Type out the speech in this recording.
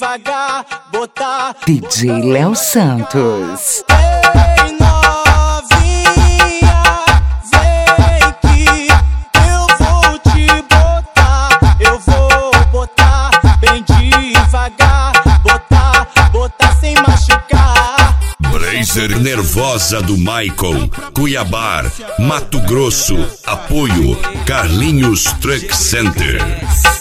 devagar, botar. DJ Léo Santos. Ei, novinha, vem que eu vou te botar. Eu vou botar bem devagar, botar sem machucar. Blazer Nervosa do Michael, Cuiabá, Mato Grosso. Apoio Carlinhos Truck Center.